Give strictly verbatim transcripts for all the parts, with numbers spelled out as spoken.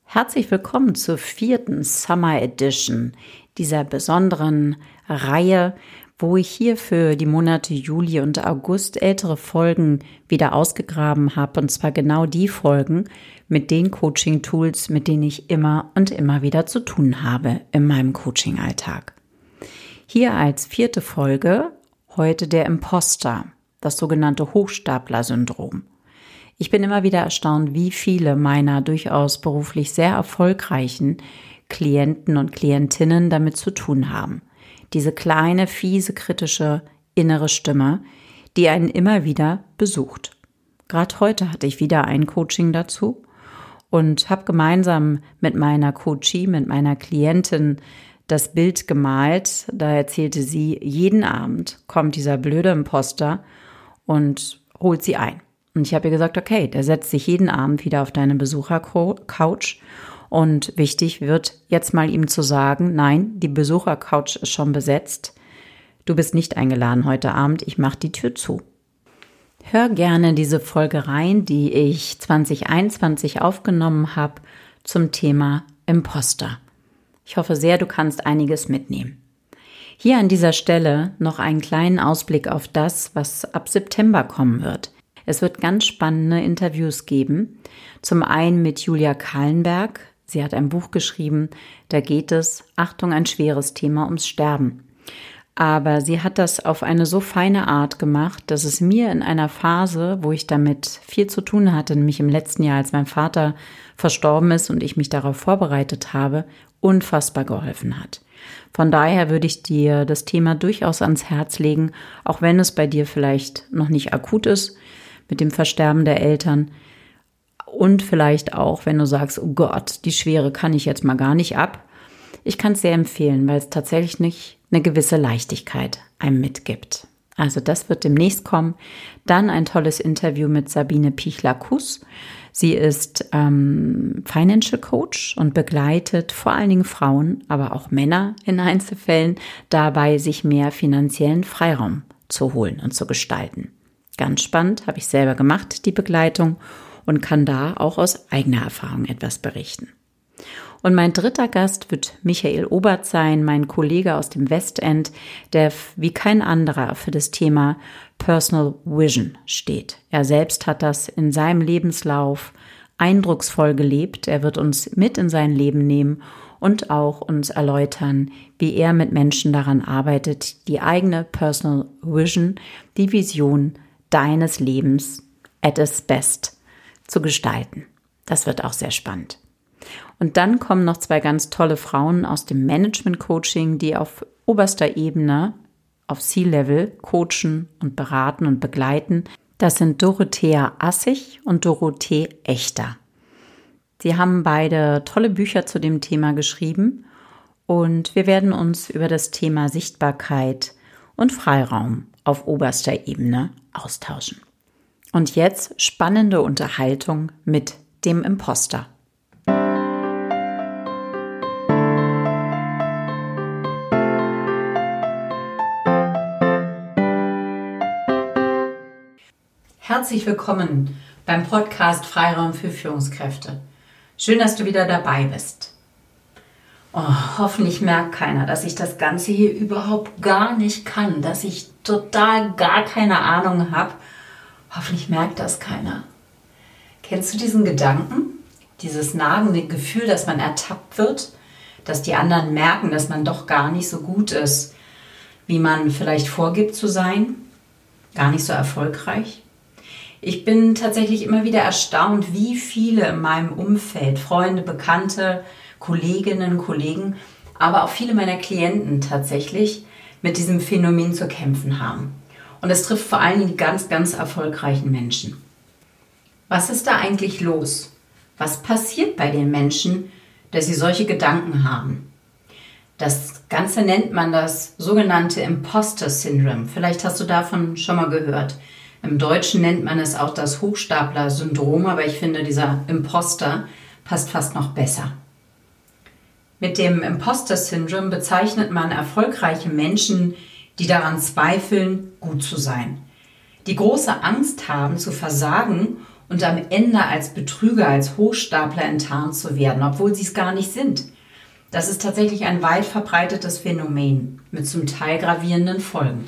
Herzlich willkommen zur vierten Summer Edition dieser besonderen Reihe, wo ich hier für die Monate Juli und August ältere Folgen wieder ausgegraben habe, und zwar genau die Folgen mit den Coaching-Tools, mit denen ich immer und immer wieder zu tun habe in meinem Coaching-Alltag. Hier als vierte Folge heute der Imposter, das sogenannte Hochstapler-Syndrom. Ich bin immer wieder erstaunt, wie viele meiner durchaus beruflich sehr erfolgreichen Klienten und Klientinnen damit zu tun haben. Diese kleine, fiese, kritische innere Stimme, die einen immer wieder besucht. Gerade heute hatte ich wieder ein Coaching dazu und habe gemeinsam mit meiner Coachie, mit meiner Klientin das Bild gemalt. Da erzählte sie, jeden Abend kommt dieser blöde Imposter und holt sie ein. Und ich habe ihr gesagt, okay, der setzt sich jeden Abend wieder auf deine Besuchercouch und wichtig wird jetzt mal ihm zu sagen, nein, die Besuchercouch ist schon besetzt, du bist nicht eingeladen heute Abend, ich mache die Tür zu. Hör gerne diese Folge rein, die ich zwanzig einundzwanzig aufgenommen habe zum Thema Imposter. Ich hoffe sehr, du kannst einiges mitnehmen. Hier an dieser Stelle noch einen kleinen Ausblick auf das, was ab September kommen wird. Es wird ganz spannende Interviews geben. Zum einen mit Julia Kahlenberg. Sie hat ein Buch geschrieben, da geht es, Achtung, ein schweres Thema, ums Sterben. Aber sie hat das auf eine so feine Art gemacht, dass es mir in einer Phase, wo ich damit viel zu tun hatte, nämlich im letzten Jahr, als mein Vater verstorben ist und ich mich darauf vorbereitet habe, unfassbar geholfen hat. Von daher würde ich dir das Thema durchaus ans Herz legen, auch wenn es bei dir vielleicht noch nicht akut ist, mit dem Versterben der Eltern. Und vielleicht auch, wenn du sagst, oh Gott, die Schwere kann ich jetzt mal gar nicht ab. Ich kann es sehr empfehlen, weil es tatsächlich nicht eine gewisse Leichtigkeit einem mitgibt. Also das wird demnächst kommen. Dann ein tolles Interview mit Sabine Pichler-Kuss. Sie ist ähm, Financial Coach und begleitet vor allen Dingen Frauen, aber auch Männer in Einzelfällen dabei, sich mehr finanziellen Freiraum zu holen und zu gestalten. Ganz spannend, habe ich selber gemacht, die Begleitung, und kann da auch aus eigener Erfahrung etwas berichten. Und mein dritter Gast wird Michael Obert sein, mein Kollege aus dem Westend, der wie kein anderer für das Thema Personal Vision steht. Er selbst hat das in seinem Lebenslauf eindrucksvoll gelebt. Er wird uns mit in sein Leben nehmen und auch uns erläutern, wie er mit Menschen daran arbeitet, die eigene Personal Vision, die Vision deines Lebens at its best zu gestalten. Das wird auch sehr spannend. Und dann kommen noch zwei ganz tolle Frauen aus dem Management-Coaching, die auf oberster Ebene, auf C-Level coachen und beraten und begleiten. Das sind Dorothea Assig und Dorothee Echter. Sie haben beide tolle Bücher zu dem Thema geschrieben und wir werden uns über das Thema Sichtbarkeit und Freiraum auf oberster Ebene austauschen. Und jetzt spannende Unterhaltung mit dem Imposter. Herzlich willkommen beim Podcast Freiraum für Führungskräfte. Schön, dass du wieder dabei bist. Oh, hoffentlich merkt keiner, dass ich das Ganze hier überhaupt gar nicht kann, dass ich total gar keine Ahnung habe. Hoffentlich merkt das keiner. Kennst du diesen Gedanken? Dieses nagende Gefühl, dass man ertappt wird, dass die anderen merken, dass man doch gar nicht so gut ist, wie man vielleicht vorgibt zu sein, gar nicht so erfolgreich? Ich bin tatsächlich immer wieder erstaunt, wie viele in meinem Umfeld, Freunde, Bekannte, Kolleginnen, Kollegen, aber auch viele meiner Klienten tatsächlich mit diesem Phänomen zu kämpfen haben. Und es trifft vor allem die ganz, ganz erfolgreichen Menschen. Was ist da eigentlich los? Was passiert bei den Menschen, dass sie solche Gedanken haben? Das Ganze nennt man das sogenannte Imposter-Syndrom. Vielleicht hast du davon schon mal gehört. Im Deutschen nennt man es auch das Hochstapler-Syndrom, aber ich finde, dieser Imposter passt fast noch besser. Mit dem Imposter-Syndrom bezeichnet man erfolgreiche Menschen, die daran zweifeln, gut zu sein, die große Angst haben zu versagen und am Ende als Betrüger, als Hochstapler enttarnt zu werden, obwohl sie es gar nicht sind. Das ist tatsächlich ein weit verbreitetes Phänomen mit zum Teil gravierenden Folgen.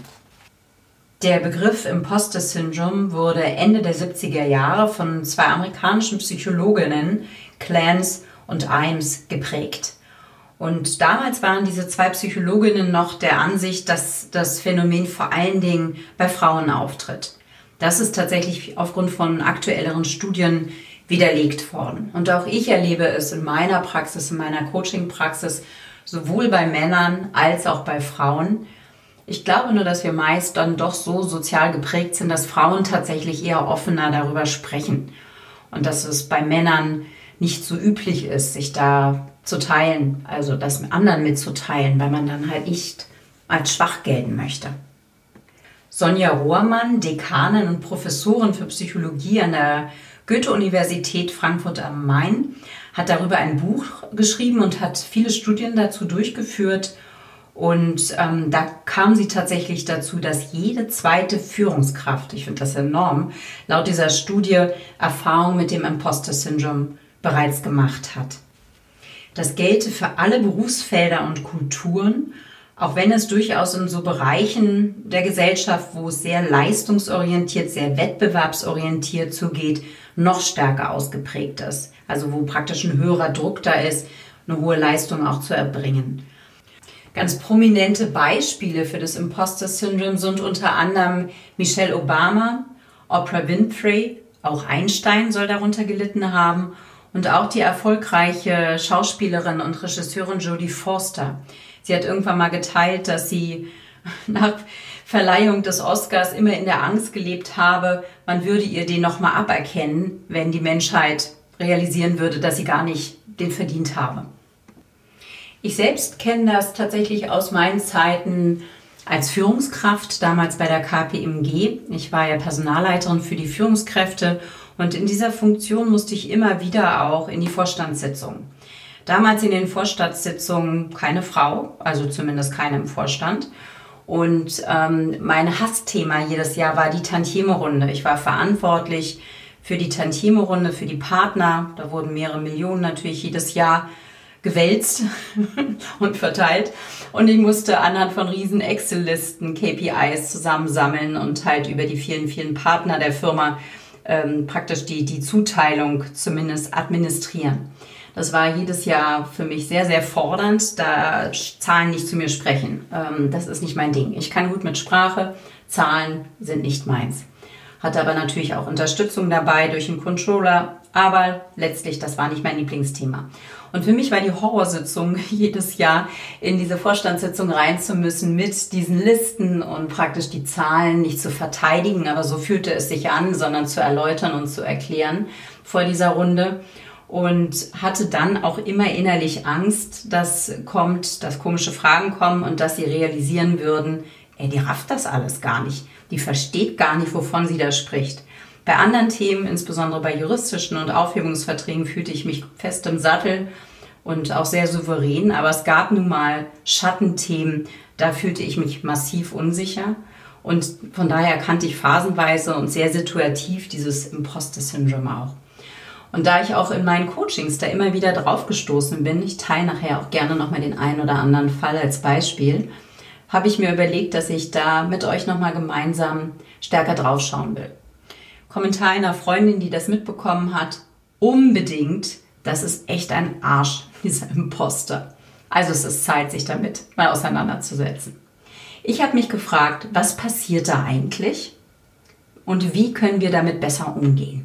Der Begriff Imposter Syndrome wurde Ende der siebziger Jahre von zwei amerikanischen Psychologinnen, Clance und Imes, geprägt. Und damals waren diese zwei Psychologinnen noch der Ansicht, dass das Phänomen vor allen Dingen bei Frauen auftritt. Das ist tatsächlich aufgrund von aktuelleren Studien widerlegt worden. Und auch ich erlebe es in meiner Praxis, in meiner Coaching-Praxis, sowohl bei Männern als auch bei Frauen. Ich glaube nur, dass wir meist dann doch so sozial geprägt sind, dass Frauen tatsächlich eher offener darüber sprechen. Und dass es bei Männern nicht so üblich ist, sich da zu teilen, also das mit anderen mitzuteilen, weil man dann halt nicht als schwach gelten möchte. Sonja Rohrmann, Dekanin und Professorin für Psychologie an der Goethe-Universität Frankfurt am Main, hat darüber ein Buch geschrieben und hat viele Studien dazu durchgeführt. Und ähm, da kam sie tatsächlich dazu, dass jede zweite Führungskraft, ich finde das enorm, laut dieser Studie Erfahrung mit dem Imposter-Syndrom bereits gemacht hat. Das gelte für alle Berufsfelder und Kulturen, auch wenn es durchaus in so Bereichen der Gesellschaft, wo es sehr leistungsorientiert, sehr wettbewerbsorientiert zugeht, noch stärker ausgeprägt ist. Also wo praktisch ein höherer Druck da ist, eine hohe Leistung auch zu erbringen. Ganz prominente Beispiele für das Imposter-Syndrom sind unter anderem Michelle Obama, Oprah Winfrey, auch Einstein soll darunter gelitten haben und auch die erfolgreiche Schauspielerin und Regisseurin Jodie Foster. Sie hat irgendwann mal geteilt, dass sie nach Verleihung des Oscars immer in der Angst gelebt habe, man würde ihr den nochmal aberkennen, wenn die Menschheit realisieren würde, dass sie gar nicht den verdient habe. Ich selbst kenne das tatsächlich aus meinen Zeiten als Führungskraft, damals bei der K P M G. Ich war ja Personalleiterin für die Führungskräfte und in dieser Funktion musste ich immer wieder auch in die Vorstandssitzung. Damals in den Vorstandssitzungen keine Frau, also zumindest keine im Vorstand. Und ähm, mein Hassthema jedes Jahr war die Tantieme-Runde. Ich war verantwortlich für die Tantieme-Runde, für die Partner. Da wurden mehrere Millionen natürlich jedes Jahr gewälzt und verteilt. Und ich musste anhand von riesen Excel-Listen K P Is zusammensammeln und halt über die vielen, vielen Partner der Firma ähm, praktisch die, die Zuteilung zumindest administrieren. Das war jedes Jahr für mich sehr, sehr fordernd, da Zahlen nicht zu mir sprechen. Ähm, das ist nicht mein Ding. Ich kann gut mit Sprache, Zahlen sind nicht meins. Hatte aber natürlich auch Unterstützung dabei durch einen Controller, aber letztlich, das war nicht mein Lieblingsthema. Und für mich war die Horrorsitzung, jedes Jahr in diese Vorstandssitzung rein zu müssen mit diesen Listen und praktisch die Zahlen nicht zu verteidigen, aber so fühlte es sich an, sondern zu erläutern und zu erklären vor dieser Runde. Und hatte dann auch immer innerlich Angst, dass kommt, dass komische Fragen kommen und dass sie realisieren würden, ey, die rafft das alles gar nicht. Die versteht gar nicht, wovon sie da spricht. Bei anderen Themen, insbesondere bei juristischen und Aufhebungsverträgen, fühlte ich mich fest im Sattel und auch sehr souverän. Aber es gab nun mal Schattenthemen, da fühlte ich mich massiv unsicher. Und von daher kannte ich phasenweise und sehr situativ dieses Imposter-Syndrom auch. Und da ich auch in meinen Coachings da immer wieder drauf gestoßen bin, ich teile nachher auch gerne nochmal den einen oder anderen Fall als Beispiel, habe ich mir überlegt, dass ich da mit euch nochmal gemeinsam stärker draufschauen will. Kommentar einer Freundin, die das mitbekommen hat, unbedingt, das ist echt ein Arsch, dieser Imposter. Also es ist Zeit, sich damit mal auseinanderzusetzen. Ich habe mich gefragt, was passiert da eigentlich und wie können wir damit besser umgehen?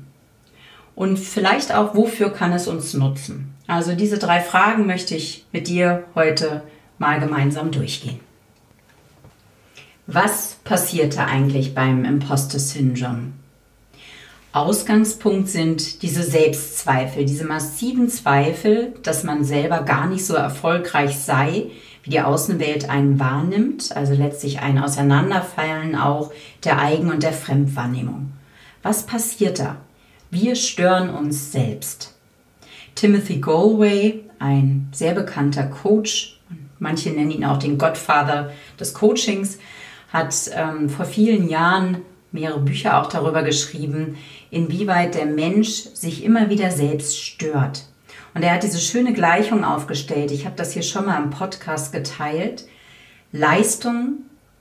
Und vielleicht auch, wofür kann es uns nutzen? Also diese drei Fragen möchte ich mit dir heute mal gemeinsam durchgehen. Was passiert da eigentlich beim Imposter-Syndrom? Ausgangspunkt sind diese Selbstzweifel, diese massiven Zweifel, dass man selber gar nicht so erfolgreich sei, wie die Außenwelt einen wahrnimmt, also letztlich ein Auseinanderfallen auch der Eigen- und der Fremdwahrnehmung. Was passiert da? Wir stören uns selbst. Timothy Galway, ein sehr bekannter Coach, manche nennen ihn auch den Godfather des Coachings, hat ähm, vor vielen Jahren mehrere Bücher auch darüber geschrieben, inwieweit der Mensch sich immer wieder selbst stört. Und er hat diese schöne Gleichung aufgestellt. Ich habe das hier schon mal im Podcast geteilt. Leistung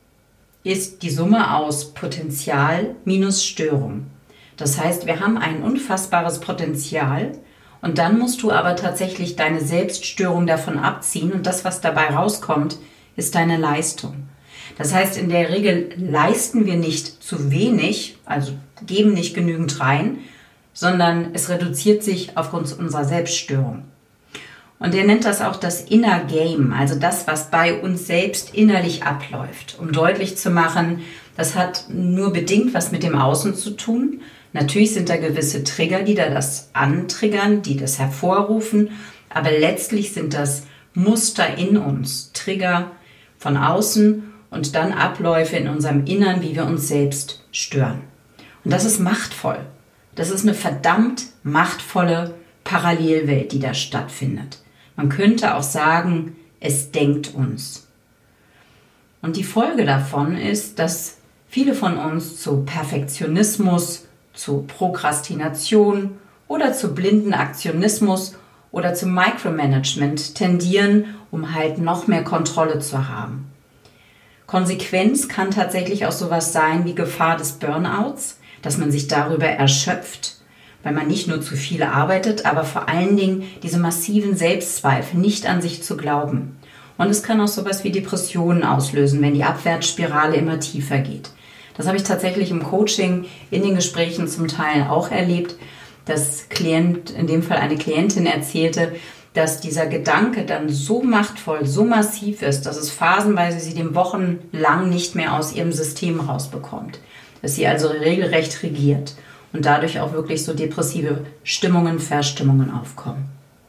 ist die Summe aus Potenzial minus Störung. Das heißt, wir haben ein unfassbares Potenzial und dann musst du aber tatsächlich deine Selbststörung davon abziehen und das, was dabei rauskommt, ist deine Leistung. Das heißt, in der Regel leisten wir nicht zu wenig, also geben nicht genügend rein, sondern es reduziert sich aufgrund unserer Selbststörung. Und er nennt das auch das Inner Game, also das, was bei uns selbst innerlich abläuft, um deutlich zu machen, das hat nur bedingt was mit dem Außen zu tun. Natürlich sind da gewisse Trigger, die da das antriggern, die das hervorrufen, aber letztlich sind das Muster in uns, Trigger von außen und dann Abläufe in unserem Innern, wie wir uns selbst stören. Und das ist machtvoll. Das ist eine verdammt machtvolle Parallelwelt, die da stattfindet. Man könnte auch sagen, es denkt uns. Und die Folge davon ist, dass viele von uns zu Perfektionismus, zu Prokrastination oder zu blinden Aktionismus oder zu Micromanagement tendieren, um halt noch mehr Kontrolle zu haben. Konsequenz kann tatsächlich auch sowas sein wie Gefahr des Burnouts, dass man sich darüber erschöpft, weil man nicht nur zu viel arbeitet, aber vor allen Dingen diese massiven Selbstzweifel, nicht an sich zu glauben. Und es kann auch sowas wie Depressionen auslösen, wenn die Abwärtsspirale immer tiefer geht. Das habe ich tatsächlich im Coaching in den Gesprächen zum Teil auch erlebt, dass Klient, in dem Fall eine Klientin erzählte, dass dieser Gedanke dann so machtvoll, so massiv ist, dass es phasenweise sie den wochenlang nicht mehr aus ihrem System rausbekommt. Dass sie also regelrecht regiert und dadurch auch wirklich so depressive Stimmungen, Verstimmungen aufkommen.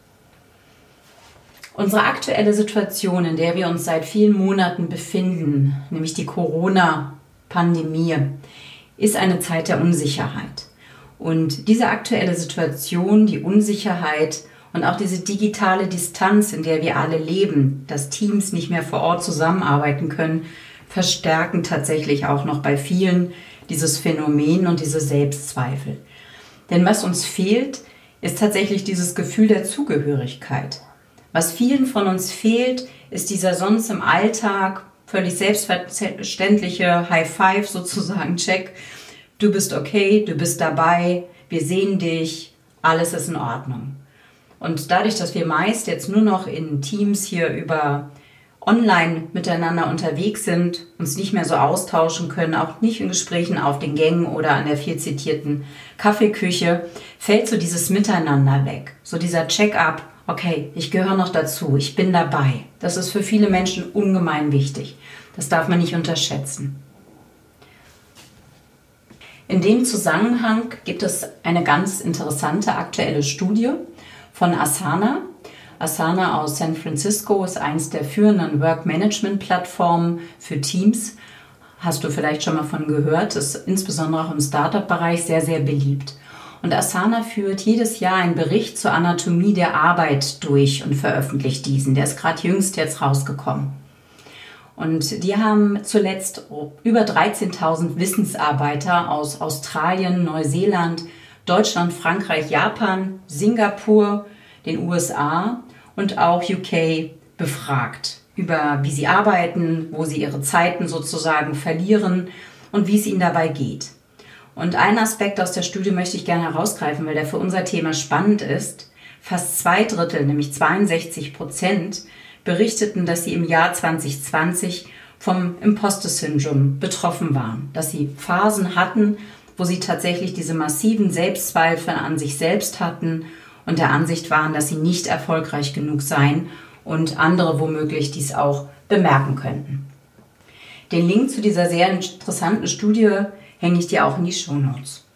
Unsere aktuelle Situation, in der wir uns seit vielen Monaten befinden, nämlich die Corona-Pandemie, ist eine Zeit der Unsicherheit. Und diese aktuelle Situation, die Unsicherheit und auch diese digitale Distanz, in der wir alle leben, dass Teams nicht mehr vor Ort zusammenarbeiten können, verstärken tatsächlich auch noch bei vielen dieses Phänomen und diese Selbstzweifel. Denn was uns fehlt, ist tatsächlich dieses Gefühl der Zugehörigkeit. Was vielen von uns fehlt, ist dieser sonst im Alltag völlig selbstverständliche High Five sozusagen, Check. Du bist okay, du bist dabei, wir sehen dich, alles ist in Ordnung. Und dadurch, dass wir meist jetzt nur noch in Teams hier über online miteinander unterwegs sind, uns nicht mehr so austauschen können, auch nicht in Gesprächen auf den Gängen oder an der viel zitierten Kaffeeküche, fällt so dieses Miteinander weg. So dieser Check-up, okay, ich gehöre noch dazu, ich bin dabei. Das ist für viele Menschen ungemein wichtig. Das darf man nicht unterschätzen. In dem Zusammenhang gibt es eine ganz interessante aktuelle Studie von Asana. Asana aus San Francisco ist eines der führenden Work-Management-Plattformen für Teams. Hast du vielleicht schon mal von gehört, ist insbesondere auch im Startup-Bereich sehr, sehr beliebt. Und Asana führt jedes Jahr einen Bericht zur Anatomie der Arbeit durch und veröffentlicht diesen. Der ist gerade jüngst jetzt rausgekommen. Und die haben zuletzt über dreizehntausend Wissensarbeiter aus Australien, Neuseeland, Deutschland, Frankreich, Japan, Singapur, den U S A und auch U K befragt über wie sie arbeiten, wo sie ihre Zeiten sozusagen verlieren und wie es ihnen dabei geht. Und einen Aspekt aus der Studie möchte ich gerne herausgreifen, weil der für unser Thema spannend ist. Fast zwei Drittel, nämlich zweiundsechzig Prozent, berichteten, dass sie im Jahr zwanzig zwanzig vom Imposter-Syndrom betroffen waren, dass sie Phasen hatten, wo sie tatsächlich diese massiven Selbstzweifel an sich selbst hatten und der Ansicht waren, dass sie nicht erfolgreich genug seien und andere womöglich dies auch bemerken könnten. Den Link zu dieser sehr interessanten Studie hänge ich dir auch in die Shownotes.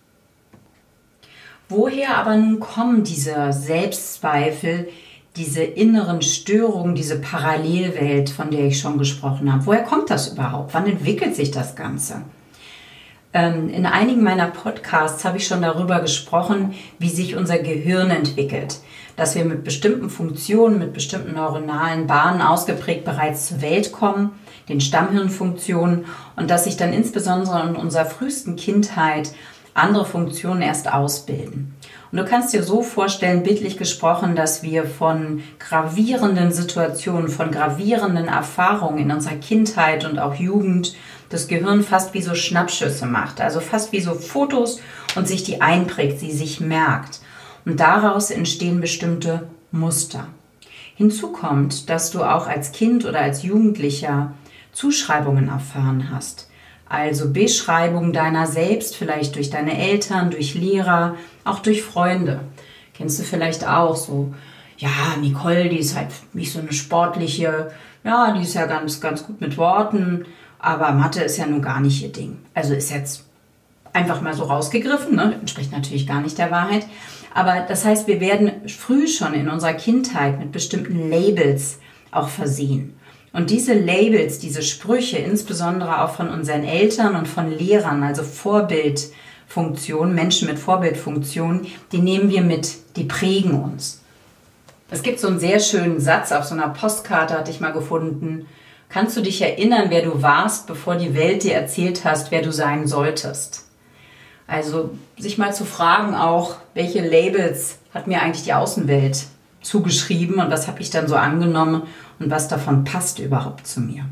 Woher aber nun kommen diese Selbstzweifel, diese inneren Störungen, diese Parallelwelt, von der ich schon gesprochen habe? Woher kommt das überhaupt? Wann entwickelt sich das Ganze? In einigen meiner Podcasts habe ich schon darüber gesprochen, wie sich unser Gehirn entwickelt. Dass wir mit bestimmten Funktionen, mit bestimmten neuronalen Bahnen ausgeprägt bereits zur Welt kommen, den Stammhirnfunktionen, und dass sich dann insbesondere in unserer frühesten Kindheit andere Funktionen erst ausbilden. Und du kannst dir so vorstellen, bildlich gesprochen, dass wir von gravierenden Situationen, von gravierenden Erfahrungen in unserer Kindheit und auch Jugend das Gehirn fast wie so Schnappschüsse macht, also fast wie so Fotos und sich die einprägt, sie sich merkt. Und daraus entstehen bestimmte Muster. Hinzu kommt, dass du auch als Kind oder als Jugendlicher Zuschreibungen erfahren hast. Also Beschreibung deiner selbst, vielleicht durch deine Eltern, durch Lehrer, auch durch Freunde. Kennst du vielleicht auch so, ja, Nicole, die ist halt nicht so eine sportliche, ja, die ist ja ganz, ganz gut mit Worten, aber Mathe ist ja nun gar nicht ihr Ding. Also ist jetzt einfach mal so rausgegriffen, ne? Entspricht natürlich gar nicht der Wahrheit. Aber das heißt, wir werden früh schon in unserer Kindheit mit bestimmten Labels auch versehen. Und diese Labels, diese Sprüche, insbesondere auch von unseren Eltern und von Lehrern, also Vorbildfunktionen, Menschen mit Vorbildfunktionen, die nehmen wir mit, die prägen uns. Es gibt so einen sehr schönen Satz auf so einer Postkarte, hatte ich mal gefunden. Kannst du dich erinnern, wer du warst, bevor die Welt dir erzählt hast, wer du sein solltest? Also sich mal zu fragen auch, welche Labels hat mir eigentlich die Außenwelt zugeschrieben und was habe ich dann so angenommen und was davon passt überhaupt zu mir.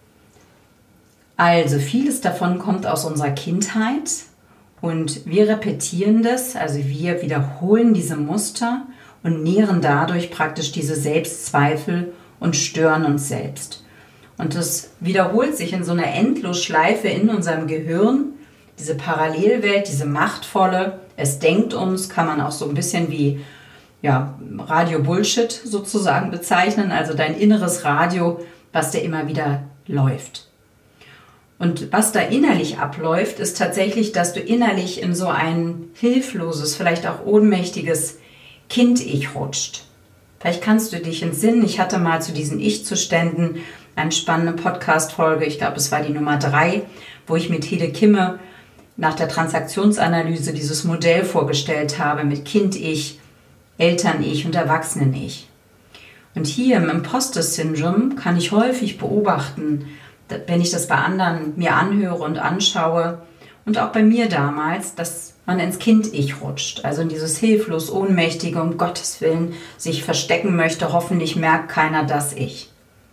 Also vieles davon kommt aus unserer Kindheit und wir repetieren das, also wir wiederholen diese Muster und nähren dadurch praktisch diese Selbstzweifel und stören uns selbst. Und das wiederholt sich in so einer Endlosschleife in unserem Gehirn, diese Parallelwelt, diese machtvolle, es denkt uns, kann man auch so ein bisschen wie ja, Radio-Bullshit sozusagen bezeichnen, also dein inneres Radio, was da immer wieder läuft. Und was da innerlich abläuft, ist tatsächlich, dass du innerlich in so ein hilfloses, vielleicht auch ohnmächtiges Kind-Ich rutscht. Vielleicht kannst du dich entsinnen, ich hatte mal zu diesen Ich-Zuständen eine spannende Podcast-Folge, ich glaube, es war die Nummer drei, wo ich mit Hede Kimme nach der Transaktionsanalyse dieses Modell vorgestellt habe mit Kind-Ich, Eltern-Ich und Erwachsenen-Ich. Und hier im Imposter-Syndrom kann ich häufig beobachten, wenn ich das bei anderen mir anhöre und anschaue und auch bei mir damals, dass man ins Kind-Ich rutscht, also in dieses hilflos, ohnmächtige, um Gottes Willen sich verstecken möchte, hoffentlich merkt keiner das Ich.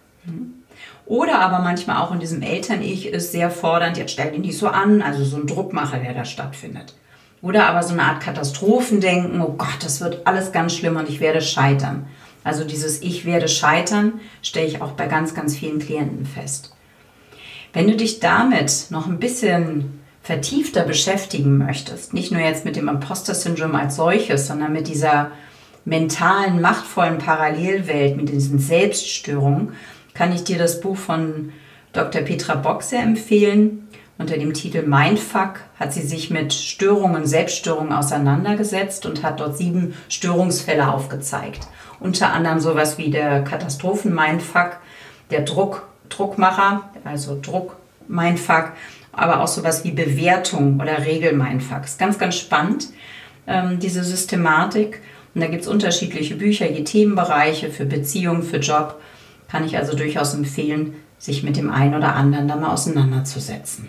Oder aber manchmal auch in diesem Eltern-Ich ist sehr fordernd, jetzt stell dich nicht so an, also so ein Druckmacher, der da stattfindet. Oder aber so eine Art Katastrophendenken, oh Gott, das wird alles ganz schlimm und ich werde scheitern. Also dieses Ich werde scheitern, stelle ich auch bei ganz, ganz vielen Klienten fest. Wenn du dich damit noch ein bisschen vertiefter beschäftigen möchtest, nicht nur jetzt mit dem Imposter-Syndrom als solches, sondern mit dieser mentalen, machtvollen Parallelwelt, mit diesen Selbststörungen, kann ich dir das Buch von Doktor Petra Bock sehr empfehlen. Unter dem Titel Mindfuck hat sie sich mit Störungen, Selbststörungen auseinandergesetzt und hat dort sieben Störungsfälle aufgezeigt. Unter anderem sowas wie der Katastrophen-Mindfuck, der Druck, Druckmacher, also Druck-Mindfuck, aber auch sowas wie Bewertung oder Regel-Mindfuck. Ist ganz, ganz spannend, ähm, diese Systematik. Und da gibt es unterschiedliche Bücher, je Themenbereiche für Beziehungen, für Job. Kann ich also durchaus empfehlen, sich mit dem einen oder anderen da mal auseinanderzusetzen.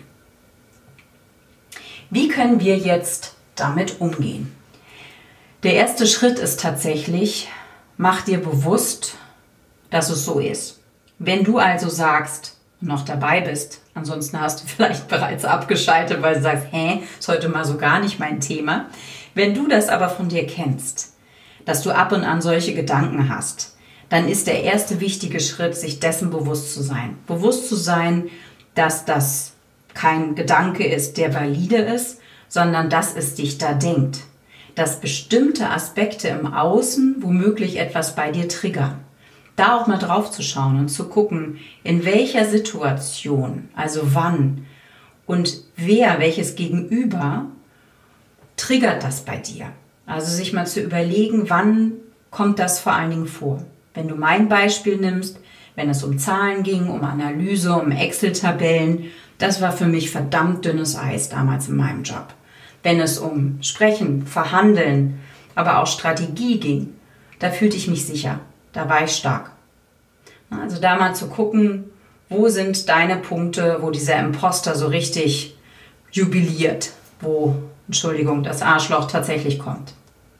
Wie können wir jetzt damit umgehen? Der erste Schritt ist tatsächlich, mach dir bewusst, dass es so ist. Wenn du also sagst, noch dabei bist, ansonsten hast du vielleicht bereits abgeschaltet, weil du sagst, hä, ist heute mal so gar nicht mein Thema. Wenn du das aber von dir kennst, dass du ab und an solche Gedanken hast, dann ist der erste wichtige Schritt, sich dessen bewusst zu sein. Bewusst zu sein, dass das kein Gedanke ist, der valide ist, sondern dass es dich da denkt. Dass bestimmte Aspekte im Außen womöglich etwas bei dir triggern. Da auch mal drauf zu schauen und zu gucken, in welcher Situation, also wann und wer, welches Gegenüber triggert das bei dir. Also sich mal zu überlegen, wann kommt das vor allen Dingen vor. Wenn du mein Beispiel nimmst, wenn es um Zahlen ging, um Analyse, um Excel-Tabellen, Das war für mich verdammt dünnes Eis damals in meinem Job. Wenn es um Sprechen, Verhandeln, aber auch Strategie ging, da fühlte ich mich sicher, da war ich stark. Also da mal zu gucken, wo sind deine Punkte, wo dieser Imposter so richtig jubiliert, wo, Entschuldigung, das Arschloch tatsächlich kommt.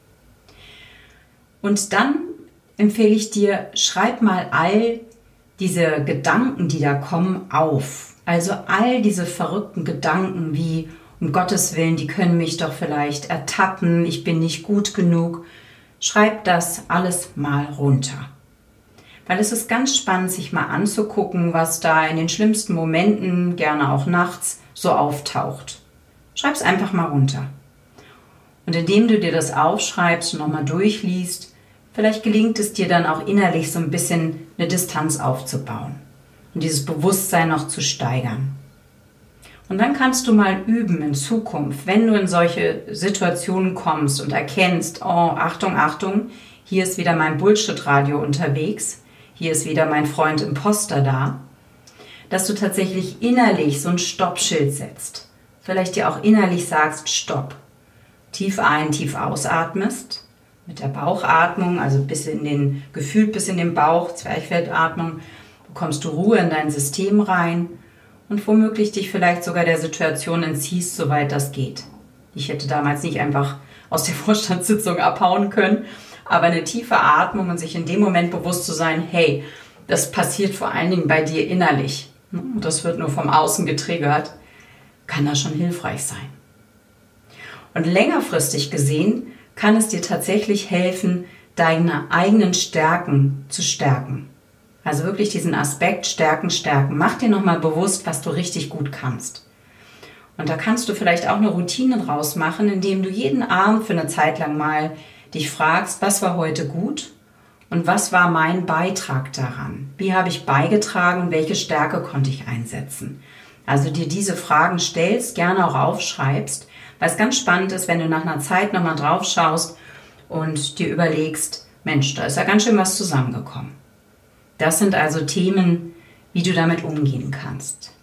Und dann empfehle ich dir, schreib mal all diese Gedanken, die da kommen, auf. Also all diese verrückten Gedanken wie, um Gottes Willen, die können mich doch vielleicht ertappen, ich bin nicht gut genug. Schreib das alles mal runter. Weil es ist ganz spannend, sich mal anzugucken, was da in den schlimmsten Momenten, gerne auch nachts, so auftaucht. Schreib es einfach mal runter. Und indem du dir das aufschreibst und nochmal durchliest, vielleicht gelingt es dir dann auch innerlich so ein bisschen eine Distanz aufzubauen und dieses Bewusstsein noch zu steigern. Und dann kannst du mal üben in Zukunft, wenn du in solche Situationen kommst und erkennst, oh, Achtung, Achtung, hier ist wieder mein Bullshit-Radio unterwegs, hier ist wieder mein Freund Imposter da, dass du tatsächlich innerlich so ein Stoppschild setzt. Vielleicht dir auch innerlich sagst, Stopp. Tief ein, tief ausatmest, mit der Bauchatmung, also bis in den, gefühlt bis in den Bauch, Zwerchfellatmung, bekommst du Ruhe in dein System rein und womöglich dich vielleicht sogar der Situation entziehst, soweit das geht. Ich hätte damals nicht einfach aus der Vorstandssitzung abhauen können, aber eine tiefe Atmung und sich in dem Moment bewusst zu sein, hey, das passiert vor allen Dingen bei dir innerlich. Das wird nur vom Außen getriggert, kann das schon hilfreich sein. Und längerfristig gesehen kann es dir tatsächlich helfen, deine eigenen Stärken zu stärken. Also wirklich diesen Aspekt Stärken, Stärken. Mach dir nochmal bewusst, was du richtig gut kannst. Und da kannst du vielleicht auch eine Routine draus machen, indem du jeden Abend für eine Zeit lang mal dich fragst, was war heute gut und was war mein Beitrag daran? Wie habe ich beigetragen und welche Stärke konnte ich einsetzen? Also dir diese Fragen stellst, gerne auch aufschreibst, weil es ganz spannend ist, wenn du nach einer Zeit nochmal drauf schaust und dir überlegst, Mensch, da ist ja ganz schön was zusammengekommen. Das sind also Themen, wie du damit umgehen kannst.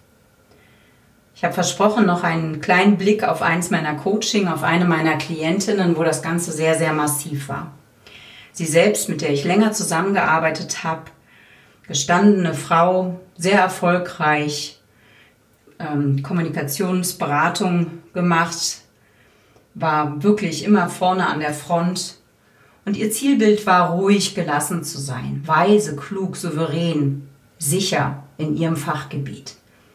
Ich habe versprochen, noch einen kleinen Blick auf eins meiner Coaching, auf eine meiner Klientinnen, wo das Ganze sehr, sehr massiv war. Sie selbst, mit der ich länger zusammengearbeitet habe, gestandene Frau, sehr erfolgreich, ähm, Kommunikationsberatung gemacht, war wirklich immer vorne an der Front. Und ihr Zielbild war, ruhig gelassen zu sein, weise, klug, souverän, sicher in ihrem Fachgebiet.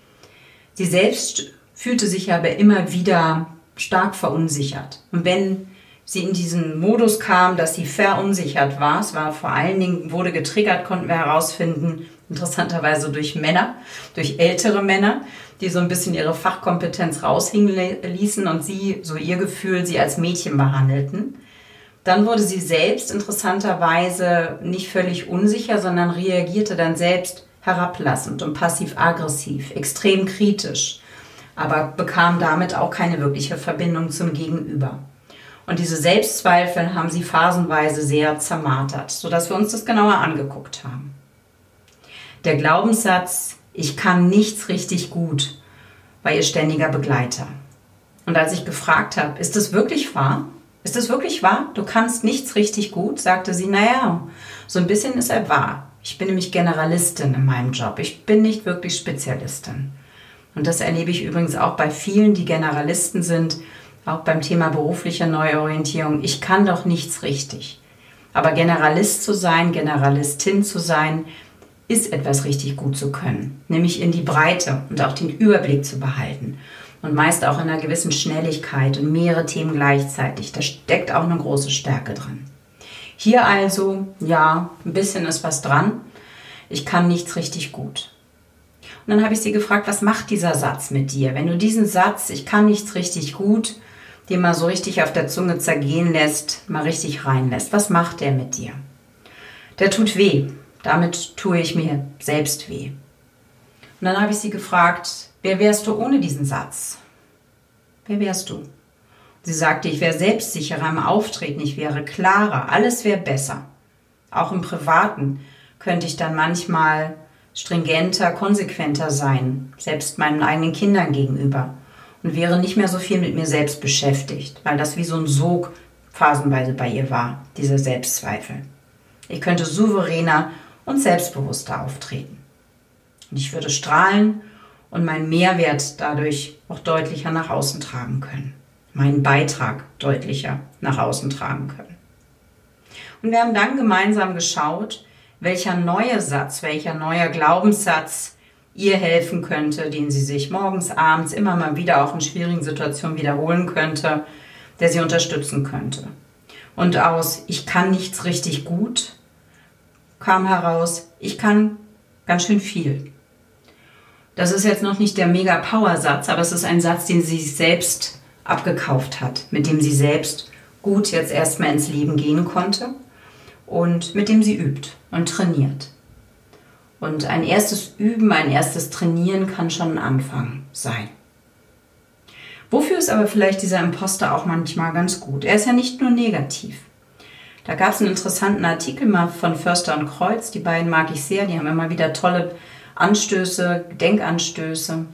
Sie selbst fühlte sich aber immer wieder stark verunsichert. Und wenn sie in diesen Modus kam, dass sie verunsichert war, es war vor allen Dingen, wurde getriggert, konnten wir herausfinden, interessanterweise durch Männer, durch ältere Männer, die so ein bisschen ihre Fachkompetenz raushängen ließen und sie, so ihr Gefühl, sie als Mädchen behandelten. Dann wurde sie selbst interessanterweise nicht völlig unsicher, sondern reagierte dann selbst herablassend und passiv-aggressiv, extrem kritisch, aber bekam damit auch keine wirkliche Verbindung zum Gegenüber. Und diese Selbstzweifel haben sie phasenweise sehr zermartert, sodass wir uns das genauer angeguckt haben. Der Glaubenssatz, ich kann nichts richtig gut, war ihr ständiger Begleiter. Und als ich gefragt habe, ist das wirklich wahr? Ist das wirklich wahr? Du kannst nichts richtig gut? Sagte sie, naja, so ein bisschen ist er wahr. Ich bin nämlich Generalistin in meinem Job. Ich bin nicht wirklich Spezialistin. Und das erlebe ich übrigens auch bei vielen, die Generalisten sind, auch beim Thema berufliche Neuorientierung. Ich kann doch nichts richtig. Aber Generalist zu sein, Generalistin zu sein, ist etwas richtig gut zu können. Nämlich in die Breite und auch den Überblick zu behalten. Und meist auch in einer gewissen Schnelligkeit und mehrere Themen gleichzeitig. Da steckt auch eine große Stärke drin. Hier also, ja, ein bisschen ist was dran. Ich kann nichts richtig gut. Und dann habe ich sie gefragt, was macht dieser Satz mit dir? Wenn du diesen Satz, ich kann nichts richtig gut, den mal so richtig auf der Zunge zergehen lässt, mal richtig reinlässt, was macht der mit dir? Der tut weh. Damit tue ich mir selbst weh. Und dann habe ich sie gefragt, wer wärst du ohne diesen Satz? Wer wärst du? Sie sagte, ich wäre selbstsicherer im Auftreten, ich wäre klarer, alles wäre besser. Auch im Privaten könnte ich dann manchmal stringenter, konsequenter sein, selbst meinen eigenen Kindern gegenüber, und wäre nicht mehr so viel mit mir selbst beschäftigt, weil das wie so ein Sog phasenweise bei ihr war, diese Selbstzweifel. Ich könnte souveräner und selbstbewusster auftreten. Und ich würde strahlen und meinen Mehrwert dadurch auch deutlicher nach außen tragen können. Meinen Beitrag deutlicher nach außen tragen können. Und wir haben dann gemeinsam geschaut, welcher neue Satz, welcher neuer Glaubenssatz ihr helfen könnte, den sie sich morgens, abends immer mal wieder auch in schwierigen Situationen wiederholen könnte, der sie unterstützen könnte. Und aus "ich kann nichts richtig gut" kam heraus, ich kann ganz schön viel. Das ist jetzt noch nicht der Mega-Power-Satz, aber es ist ein Satz, den sie sich selbst abgekauft hat, mit dem sie selbst gut jetzt erstmal ins Leben gehen konnte und mit dem sie übt und trainiert. Und ein erstes Üben, ein erstes Trainieren kann schon ein Anfang sein. Wofür ist aber vielleicht dieser Imposter auch manchmal ganz gut? Er ist ja nicht nur negativ. Da gab es einen interessanten Artikel mal von Förster und Kreuz, die beiden mag ich sehr, die haben immer wieder tolle Anstöße, Denkanstöße.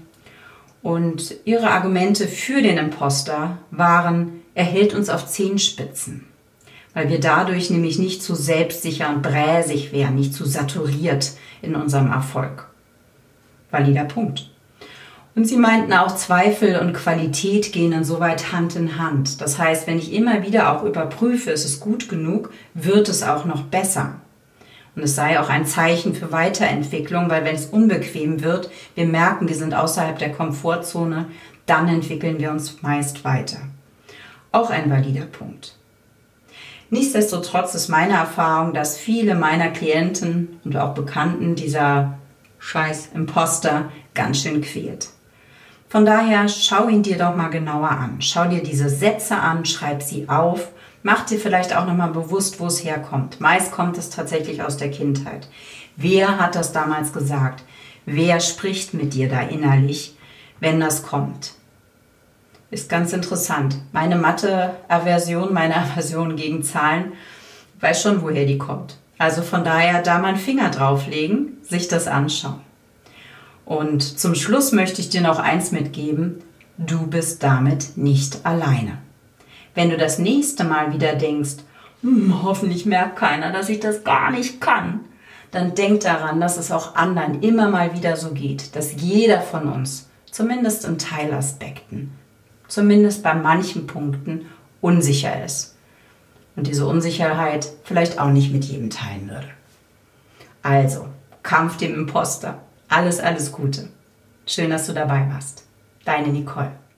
Und ihre Argumente für den Imposter waren, er hält uns auf Zehenspitzen, weil wir dadurch nämlich nicht zu selbstsicher und bräsig wären, nicht zu saturiert in unserem Erfolg. Valider Punkt. Und sie meinten auch, Zweifel und Qualität gehen insoweit Hand in Hand. Das heißt, wenn ich immer wieder auch überprüfe, ist es gut genug, wird es auch noch besser. Und es sei auch ein Zeichen für Weiterentwicklung, weil wenn es unbequem wird, wir merken, wir sind außerhalb der Komfortzone, dann entwickeln wir uns meist weiter. Auch ein valider Punkt. Nichtsdestotrotz ist meine Erfahrung, dass viele meiner Klienten und auch Bekannten dieser scheiß Imposter ganz schön quält. Von daher schau ihn dir doch mal genauer an. Schau dir diese Sätze an, schreib sie auf. Mach dir vielleicht auch nochmal bewusst, wo es herkommt. Meist kommt es tatsächlich aus der Kindheit. Wer hat das damals gesagt? Wer spricht mit dir da innerlich, wenn das kommt? Ist ganz interessant. Meine Mathe-Aversion, meine Aversion gegen Zahlen, weiß schon, woher die kommt. Also von daher da mal einen Finger drauflegen, sich das anschauen. Und zum Schluss möchte ich dir noch eins mitgeben. Du bist damit nicht alleine. Wenn du das nächste Mal wieder denkst, hm, hoffentlich merkt keiner, dass ich das gar nicht kann, dann denk daran, dass es auch anderen immer mal wieder so geht, dass jeder von uns, zumindest in Teilaspekten, zumindest bei manchen Punkten, unsicher ist. Und diese Unsicherheit vielleicht auch nicht mit jedem teilen würde. Also, Kampf dem Imposter. Alles, alles Gute. Schön, dass du dabei warst. Deine Nicole.